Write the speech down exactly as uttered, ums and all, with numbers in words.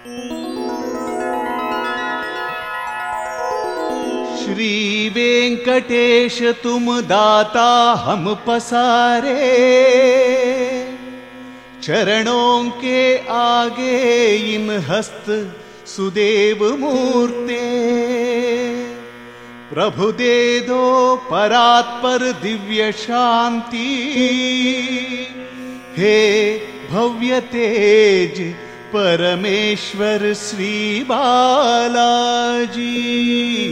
श्री वेंकटेश तुम दाता हम पसारे, चरणों के आगे इन हस्त सुदेव मूर्ते। प्रभु दे दो परात्पर दिव्य शांति, हे भव्य तेज परमेश्वर श्री बालाजी।